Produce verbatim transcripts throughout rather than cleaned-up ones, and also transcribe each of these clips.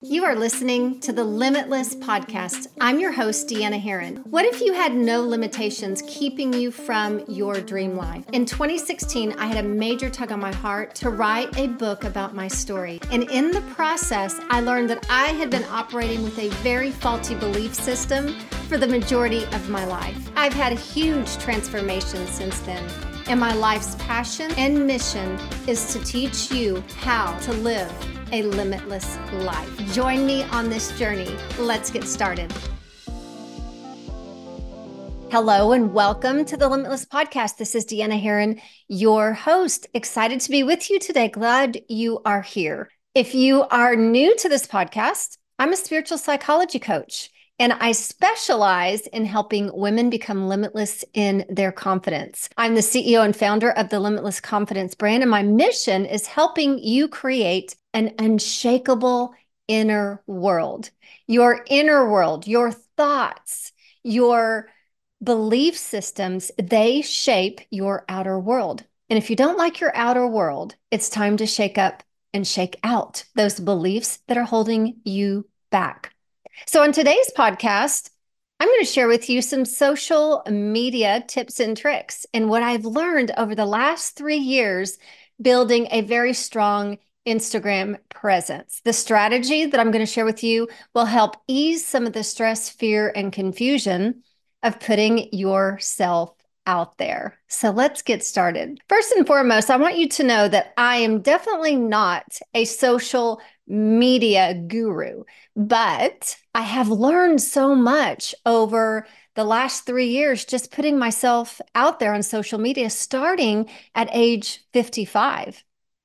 You are listening to the Limitless Podcast. I'm your host, Deanna Herron. What if you had no limitations keeping you from your dream life? In twenty sixteen, I had a major tug on my heart to write a book about my story. And in the process, I learned that I had been operating with a very faulty belief system for the majority of my life. I've had a huge transformation since then. And my life's passion and mission is to teach you how to live a limitless life. Join me on this journey. Let's get started. Hello and welcome to the Limitless Podcast. This is Deanna Herron, your host. Excited to be with you today. Glad you are here. If you are new to this podcast, I'm a spiritual psychology coach, and I specialize in helping women become limitless in their confidence. I'm the C E O and founder of the Limitless Confidence brand, and my mission is helping you create an unshakable inner world. Your inner world, your thoughts, your belief systems, they shape your outer world. And if you don't like your outer world, it's time to shake up and shake out those beliefs that are holding you back. So on today's podcast, I'm going to share with you some social media tips and tricks and what I've learned over the last three years building a very strong Instagram presence. The strategy that I'm going to share with you will help ease some of the stress, fear, and confusion of putting yourself out there. So let's get started. First and foremost, I want you to know that I am definitely not a social media guru, but I have learned so much over the last three years just putting myself out there on social media, starting at age fifty-five.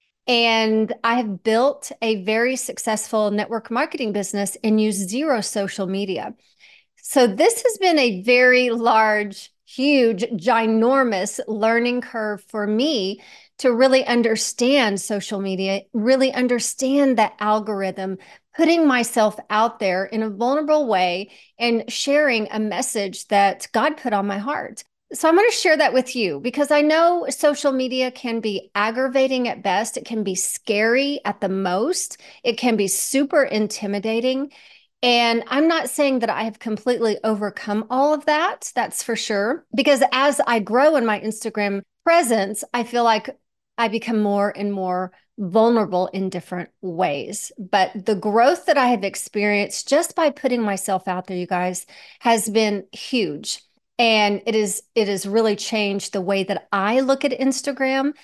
And I have built a very successful network marketing business and use zero social media. So this has been a very large, huge, ginormous learning curve for me to really understand social media, really understand that algorithm, putting myself out there in a vulnerable way and sharing a message that God put on my heart. So I'm going to share that with you because I know social media can be aggravating at best. It can be scary at the most. It can be super intimidating. And I'm not saying that I have completely overcome all of that. That's for sure. Because as I grow in my Instagram presence, I feel like I become more and more vulnerable in different ways. But the growth that I have experienced just by putting myself out there, you guys, has been huge. And it is it has really changed the way that I look at Instagram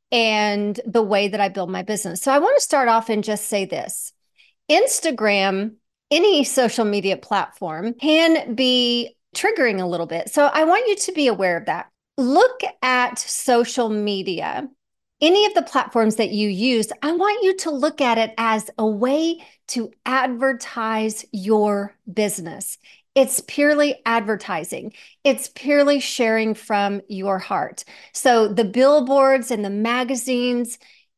and the way that I build my business. So I want to start off and just say this. Instagram, any social media platform, can be triggering a little bit. So I want you to be aware of that. Look at social media, any of the platforms that you use. I want you to look at it as a way to advertise your business. It's purely advertising. It's purely sharing from your heart. So the billboards and the magazines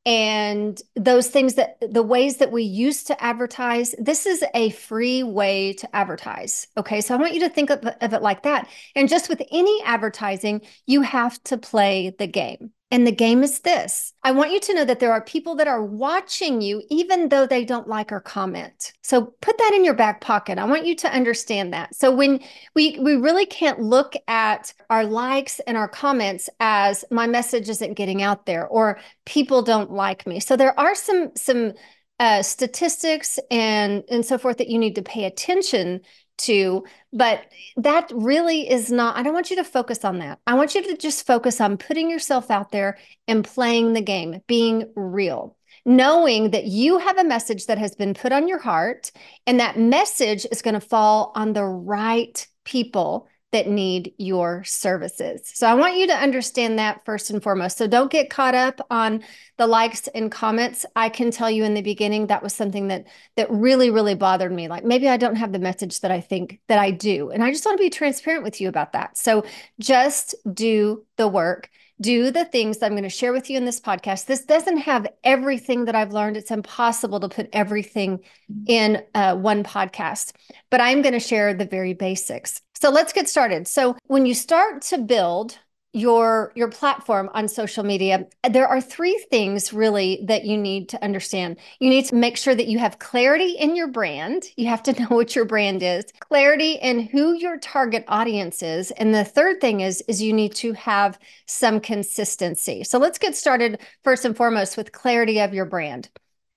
and those things, that the ways that we used to advertise, this is a free way to advertise. Okay, so I want you to think of, of it like that. And just with any advertising, you have to play the game. And the game is this. I want you to know that there are people that are watching you, even though they don't like or comment. So put that in your back pocket. I want you to understand that. So when we, we really can't look at our likes and our comments as my message isn't getting out there or people don't like me. So there are some, some uh, statistics and, and so forth that you need to pay attention to, but that really is not, I don't want you to focus on that. I want you to just focus on putting yourself out there and playing the game, being real, knowing that you have a message that has been put on your heart, and that message is going to fall on the right people that need your services. So I want you to understand that first and foremost. So don't get caught up on the likes and comments. I can tell you in the beginning, that was something that that really, really bothered me. Like maybe I don't have the message that I think that I do. And I just want to be transparent with you about that. So just do the work. Do the things that I'm going to share with you in this podcast. This doesn't have everything that I've learned. It's impossible to put everything in uh, one podcast, but I'm going to share the very basics. So let's get started. So when you start to build your your platform on social media, there are three things really that you need to understand. You need to make sure that you have clarity in your brand. You have to know what your brand is, clarity in who your target audience is. And the third thing is, is you need to have some consistency. So let's get started first and foremost with clarity of your brand.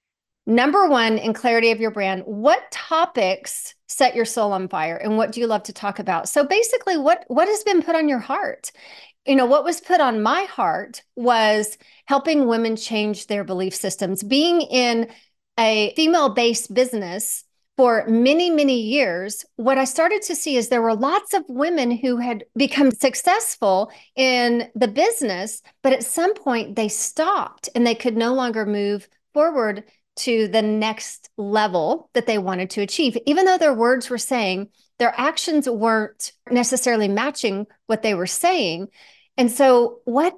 Number one, in clarity of your brand, what topics set your soul on fire and what do you love to talk about? So basically, what, what has been put on your heart? You know, what was put on my heart was helping women change their belief systems. Being in a female-based business for many, many years, what I started to see is there were lots of women who had become successful in the business, but at some point they stopped and they could no longer move forward to the next level that they wanted to achieve. Even though their words were saying, their actions weren't necessarily matching what they were saying. And so what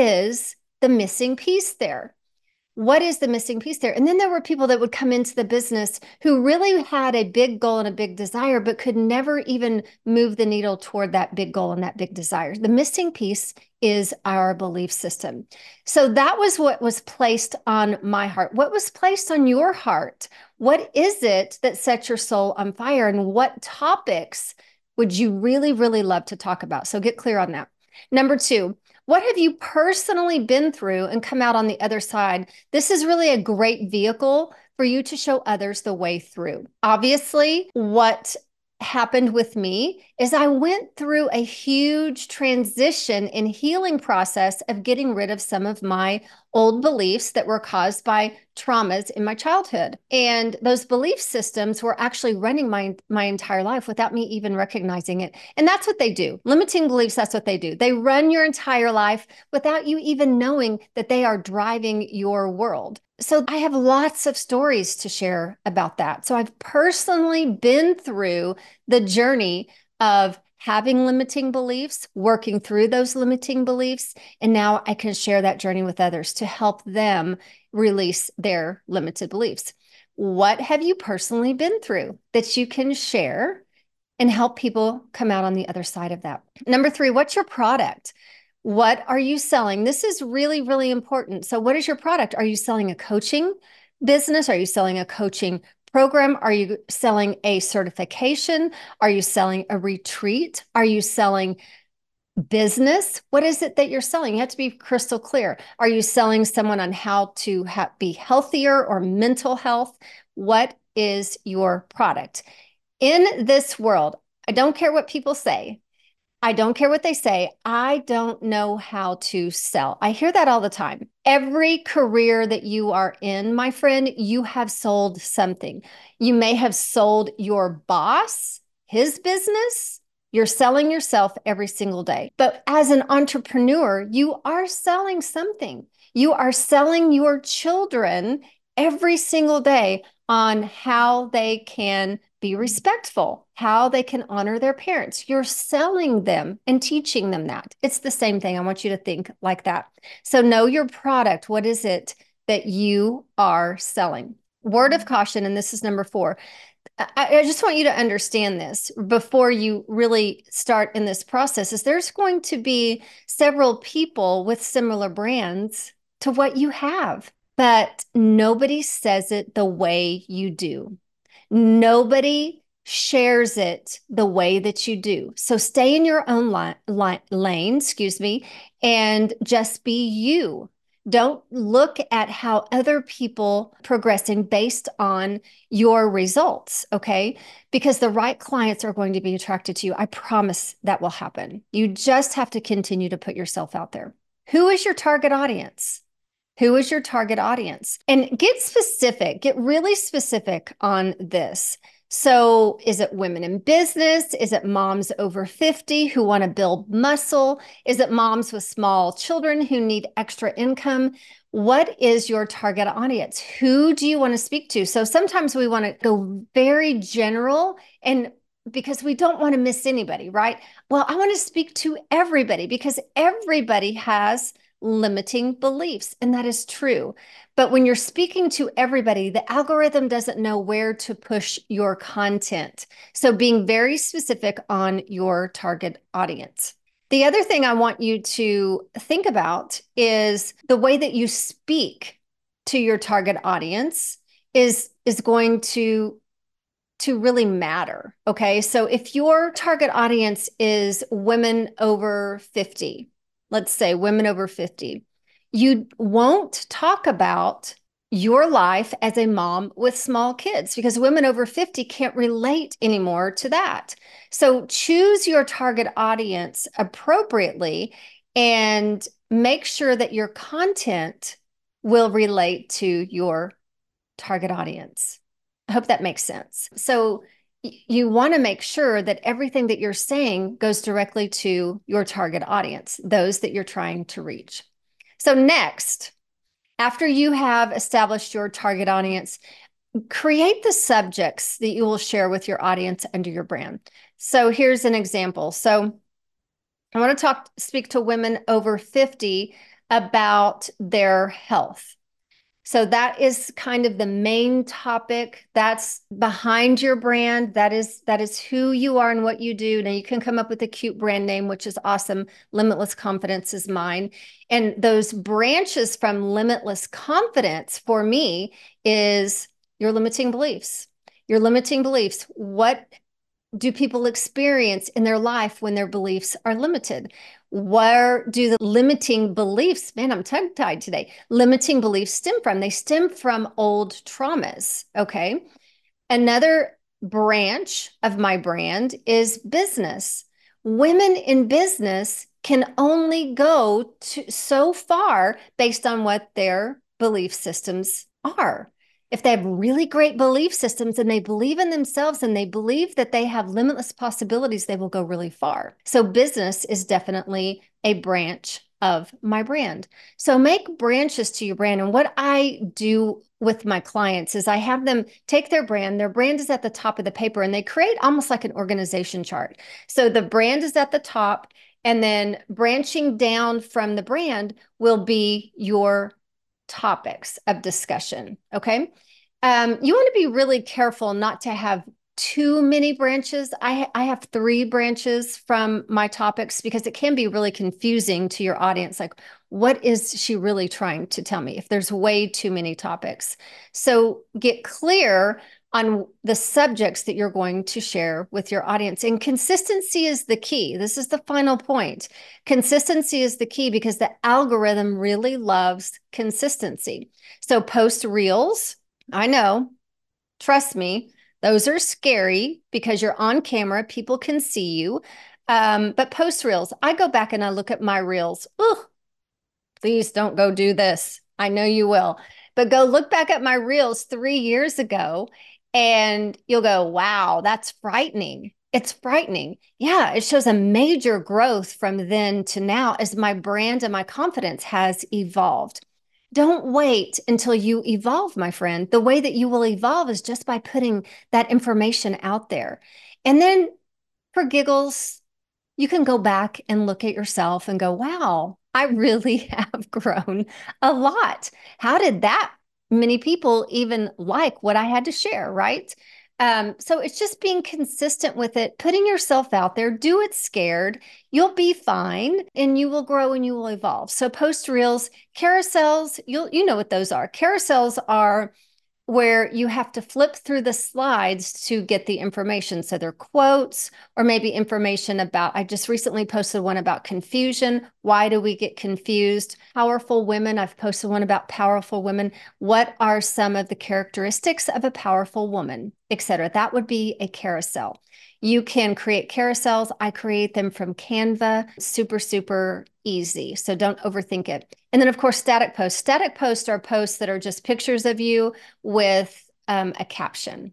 is the missing piece there? What is the missing piece there? And then there were people that would come into the business who really had a big goal and a big desire, but could never even move the needle toward that big goal and that big desire. The missing piece is our belief system. So that was what was placed on my heart. What was placed on your heart? What is it that sets your soul on fire? And what topics would you really, really love to talk about? So get clear on that. Number two, what have you personally been through and come out on the other side? This is really a great vehicle for you to show others the way through. Obviously, what happened with me is I went through a huge transition and healing process of getting rid of some of my old beliefs that were caused by traumas in my childhood. And those belief systems were actually running my, my entire life without me even recognizing it. And that's what they do. Limiting beliefs, that's what they do. They run your entire life without you even knowing that they are driving your world. So I have lots of stories to share about that. So I've personally been through the journey of having limiting beliefs, working through those limiting beliefs, and now I can share that journey with others to help them release their limited beliefs. What have you personally been through that you can share and help people come out on the other side of that? Number three, what's your product? What are you selling? This is really, really important. So what is your product? Are you selling a coaching business? Are you selling a coaching program? Are you selling a certification? Are you selling a retreat? Are you selling business? What is it that you're selling? You have to be crystal clear. Are you selling someone on how to ha- be healthier or mental health? What is your product? In this world, I don't care what people say. I don't care what they say. I don't know how to sell. I hear that all the time. Every career that you are in, my friend, you have sold something. You may have sold your boss, his business. You're selling yourself every single day. But as an entrepreneur, you are selling something. You are selling your children every single day on how they can be respectful, how they can honor their parents. You're selling them and teaching them that. It's the same thing. I want you to think like that. So know your product. What is it that you are selling? Word of caution, and this is number four. I, I just want you to understand this before you really start in this process, is there's going to be several people with similar brands to what you have, but nobody says it the way you do. Nobody shares it the way that you do. So stay in your own li- li- lane, excuse me, and just be you. Don't look at how other people progressing based on your results, okay? Because the right clients are going to be attracted to you. I promise that will happen. You just have to continue to put yourself out there. Who is your target audience? Who is your target audience? And get specific, get really specific on this. So is it women in business? Is it moms over fifty who want to build muscle? Is it moms with small children who need extra income? What is your target audience? Who do you want to speak to? So sometimes we want to go very general, and because we don't want to miss anybody, right? Well, I want to speak to everybody because everybody has limiting beliefs, and that is true. But when you're speaking to everybody, the algorithm doesn't know where to push your content. So being very specific on your target audience. The other thing I want you to think about is the way that you speak to your target audience is, is going to, to really matter. Okay. So if your target audience is women over fifty, let's say women over fifty, you won't talk about your life as a mom with small kids because women over fifty can't relate anymore to that. So choose your target audience appropriately and make sure that your content will relate to your target audience. I hope that makes sense. So you want to make sure that everything that you're saying goes directly to your target audience, those that you're trying to reach. So next, after you have established your target audience, create the subjects that you will share with your audience under your brand. So here's an example. So I want to talk, speak to women over fifty about their health. So that is kind of the main topic. That's behind your brand. That is that is who you are and what you do. Now you can come up with a cute brand name, which is awesome. Limitless Confidence is mine. And those branches from Limitless Confidence for me is your limiting beliefs. Your limiting beliefs. What do people experience in their life when their beliefs are limited? Where do the limiting beliefs, man, I'm tongue-tied today, limiting beliefs stem from? They stem from old traumas, okay? Another branch of my brand is business. Women in business can only go to so far based on what their belief systems are. If they have really great belief systems and they believe in themselves and they believe that they have limitless possibilities, they will go really far. So business is definitely a branch of my brand. So make branches to your brand. And what I do with my clients is I have them take their brand, their brand is at the top of the paper, and they create almost like an organization chart. So the brand is at the top, and then branching down from the brand will be your topics of discussion. Okay. Um, you want to be really careful not to have too many branches. I, I have three branches from my topics because it can be really confusing to your audience. Like, what is she really trying to tell me if there's way too many topics? So get clear on the subjects that you're going to share with your audience. And consistency is the key. This is the final point. Consistency is the key because the algorithm really loves consistency. So post reels. I know, trust me, those are scary because you're on camera, people can see you. Um, but post reels, I go back and I look at my reels. Ugh, please don't go do this. I know you will, but go look back at my reels three years ago and you'll go, wow, that's frightening. It's frightening. Yeah, it shows a major growth from then to now as my brand and my confidence has evolved. Don't wait until you evolve, my friend. The way that you will evolve is just by putting that information out there. And then for giggles, you can go back and look at yourself and go, wow, I really have grown a lot. How did that many people even like what I had to share, right? Um, so it's just being consistent with it, putting yourself out there, do it scared, you'll be fine and you will grow and you will evolve. So post reels, carousels, you'll, you know what those are. Carousels are where you have to flip through the slides to get the information. So they're quotes or maybe information about, I just recently posted one about confusion. Why do we get confused? Powerful women. I've posted one about powerful women. What are some of the characteristics of a powerful woman, et cetera? That would be a carousel. You can create carousels. I create them from Canva. Super, super easy. So don't overthink it. And then, of course, static posts. Static posts are posts that are just pictures of you with um, a caption.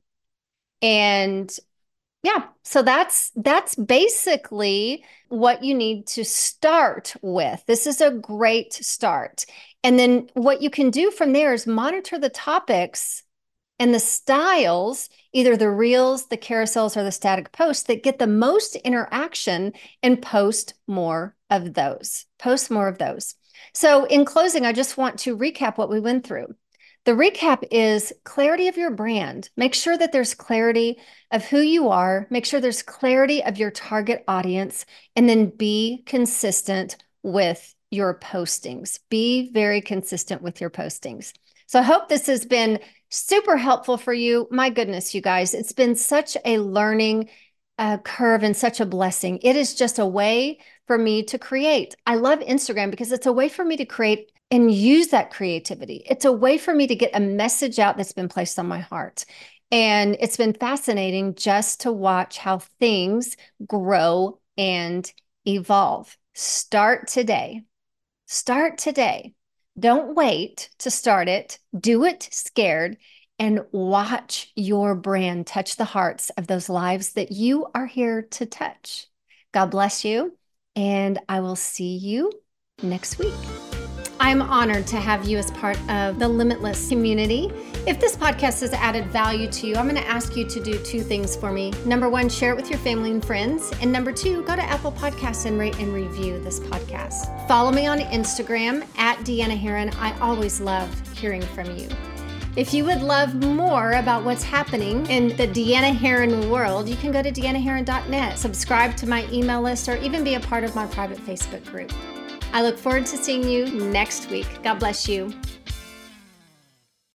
And yeah, so that's that's basically what you need to start with. This is a great start. And then what you can do from there is monitor the topics and the styles, either the reels, the carousels, or the static posts that get the most interaction, and post more of those. Post more of those. So in closing, I just want to recap what we went through. The recap is clarity of your brand. Make sure that there's clarity of who you are. Make sure there's clarity of your target audience, and then be consistent with your postings. Be very consistent with your postings. So I hope this has been super helpful for you. My goodness, you guys, it's been such a learning uh, curve and such a blessing. It is just a way for me to create. I love Instagram because it's a way for me to create and use that creativity. It's a way for me to get a message out that's been placed on my heart. And it's been fascinating just to watch how things grow and evolve. Start today. Start today. Don't wait to start it. Do it scared, and watch your brand touch the hearts of those lives that you are here to touch. God bless you, and I will see you next week. I'm honored to have you as part of the Limitless community. If this podcast has added value to you, I'm going to ask you to do two things for me. Number one, share it with your family and friends. And number two, go to Apple Podcasts and rate and review this podcast. Follow me on Instagram at Deanna Herron. I always love hearing from you. If you would love more about what's happening in the Deanna Herron world, you can go to deanna herron dot net, subscribe to my email list, or even be a part of my private Facebook group. I look forward to seeing you next week. God bless you.